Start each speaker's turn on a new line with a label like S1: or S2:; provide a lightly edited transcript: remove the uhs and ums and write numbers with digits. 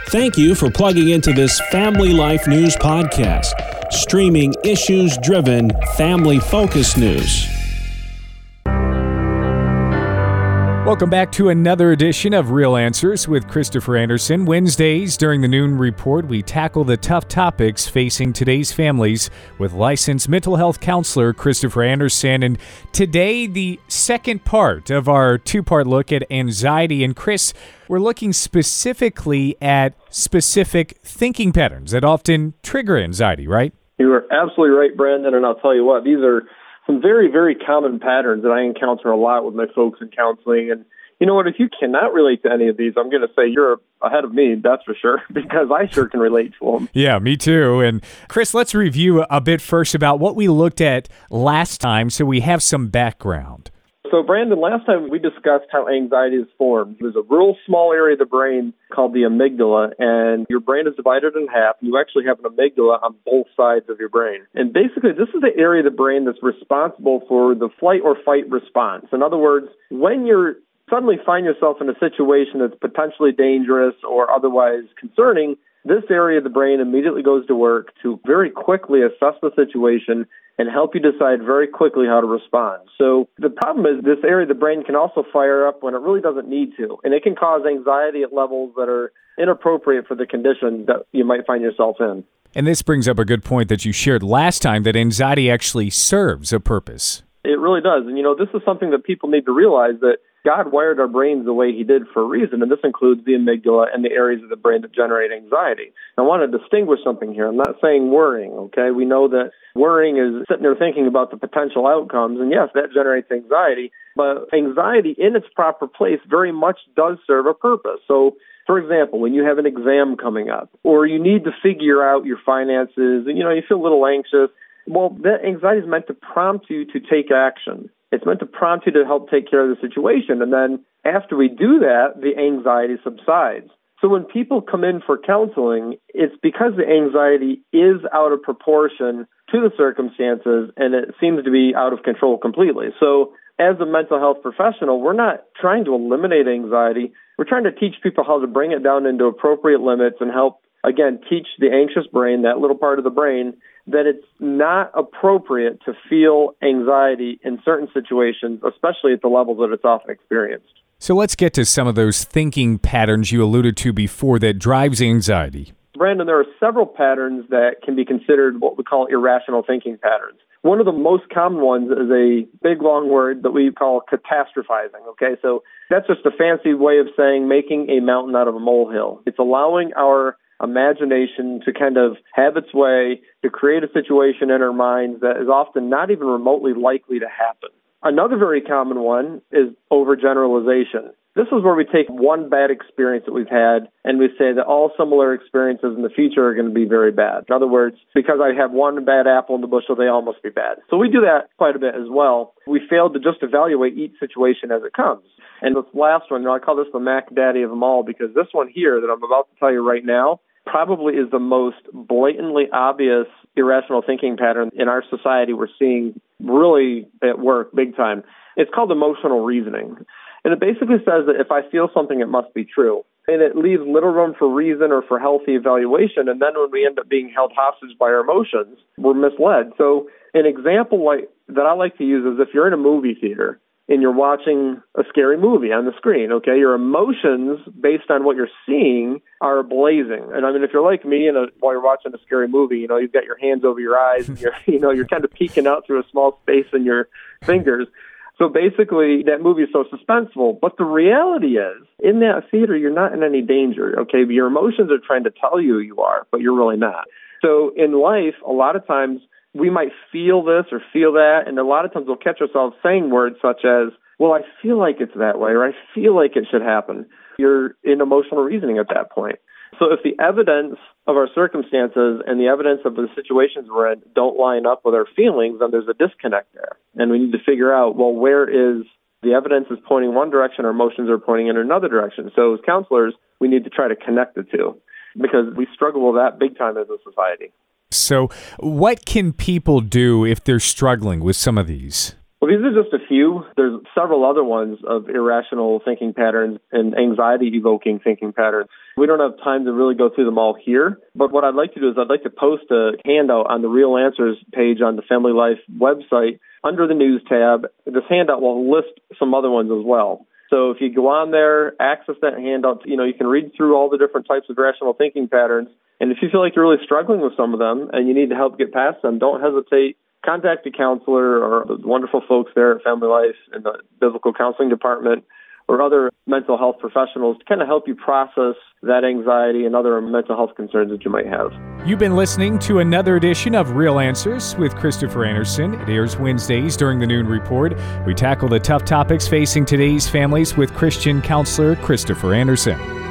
S1: Thank you for plugging into this Family Life News podcast, streaming issues-driven, family-focused news.
S2: Welcome back to another edition of Real Answers with Christopher Anderson. Wednesdays during the Noon Report, we tackle the tough topics facing today's families with licensed mental health counselor Christopher Anderson. And today, the second part of our two-part look at anxiety. And Chris, we're looking specifically at specific thinking patterns that often trigger anxiety, right?
S3: You are absolutely right, Brandon, and I'll tell you what, these are some very, very common patterns that I encounter a lot with my folks in counseling. And you know what, if you cannot relate to any of these, I'm going to say you're ahead of me, that's for sure, because I sure can relate to them.
S2: Yeah, me too. And Chris, let's review a bit first about what we looked at last time so we have some background.
S3: So, Brandon, last time we discussed how anxiety is formed. There's a real small area of the brain called the amygdala, and your brain is divided in half, and you actually have an amygdala on both sides of your brain. And basically, this is the area of the brain that's responsible for the flight or fight response. In other words, when you suddenly find yourself in a situation that's potentially dangerous or otherwise concerning, this area of the brain immediately goes to work to very quickly assess the situation and help you decide very quickly how to respond. So the problem is this area of the brain can also fire up when it really doesn't need to, and it can cause anxiety at levels that are inappropriate for the condition that you might find yourself in.
S2: And this brings up a good point that you shared last time, that anxiety actually serves a purpose.
S3: It really does. And, this is something that people need to realize, that God wired our brains the way he did for a reason, and this includes the amygdala and the areas of the brain that generate anxiety. I want to distinguish something here. I'm not saying worrying, okay? We know that worrying is sitting there thinking about the potential outcomes, and yes, that generates anxiety, but anxiety in its proper place very much does serve a purpose. So, for example, when you have an exam coming up, or you need to figure out your finances, and, you feel a little anxious, well, that anxiety is meant to prompt you to take action. It's meant to prompt you to help take care of the situation. And then after we do that, the anxiety subsides. So when people come in for counseling, it's because the anxiety is out of proportion to the circumstances, and it seems to be out of control completely. So as a mental health professional, we're not trying to eliminate anxiety. We're trying to teach people how to bring it down into appropriate limits and help, again, teach the anxious brain, that little part of the brain, that it's not appropriate to feel anxiety in certain situations, especially at the levels that it's often experienced.
S2: So let's get to some of those thinking patterns you alluded to before that drives anxiety.
S3: Brandon, there are several patterns that can be considered what we call irrational thinking patterns. One of the most common ones is a big, long word that we call catastrophizing, okay? So that's just a fancy way of saying making a mountain out of a molehill. It's allowing our imagination to kind of have its way, to create a situation in our minds that is often not even remotely likely to happen. Another very common one is overgeneralization. This is where we take one bad experience that we've had and we say that all similar experiences in the future are going to be very bad. In other words, because I have one bad apple in the bushel, they all must be bad. So we do that quite a bit as well. We fail to just evaluate each situation as it comes. And this last one, I call this the Mac Daddy of them all, because this one here that I'm about to tell you right now probably is the most blatantly obvious irrational thinking pattern in our society we're seeing really at work big time. It's called emotional reasoning. And it basically says that if I feel something, it must be true. And it leaves little room for reason or for healthy evaluation. And then when we end up being held hostage by our emotions, we're misled. So an example that I like to use is if you're in a movie theater and you're watching a scary movie on the screen, okay, your emotions based on what you're seeing are blazing. And I mean, if you're like me and while you're watching a scary movie, you've got your hands over your eyes and you're kind of peeking out through a small space in your fingers. So basically, that movie is so suspenseful. But the reality is, in that theater, you're not in any danger, okay? But your emotions are trying to tell you you are, but you're really not. So in life, a lot of times, we might feel this or feel that, and a lot of times we'll catch ourselves saying words such as, well, I feel like it's that way, or I feel like it should happen. You're in emotional reasoning at that point. So if the evidence of our circumstances and the evidence of the situations we're in don't line up with our feelings, then there's a disconnect there. And we need to figure out, well, where is the evidence is pointing one direction, our emotions are pointing in another direction. So as counselors, we need to try to connect the two because we struggle with that big time as a society.
S2: So what can people do if they're struggling with some of these?
S3: Well, Well, these are just a few. There's several other ones of irrational thinking patterns and anxiety-evoking thinking patterns. We don't have time to really go through them all here, but what I'd like to do is I'd like to post a handout on the Real Answers page on the Family Life website under the News tab. This handout will list some other ones as well. So if you go on there, access that handout, you can read through all the different types of irrational thinking patterns. And if you feel like you're really struggling with some of them and you need to help get past them, don't hesitate. Contact a counselor or the wonderful folks there at Family Life in the Biblical Counseling Department or other mental health professionals to kind of help you process that anxiety and other mental health concerns that you might have.
S2: You've been listening to another edition of Real Answers with Christopher Anderson. It airs Wednesdays during the Noon Report. We tackle the tough topics facing today's families with Christian counselor Christopher Anderson.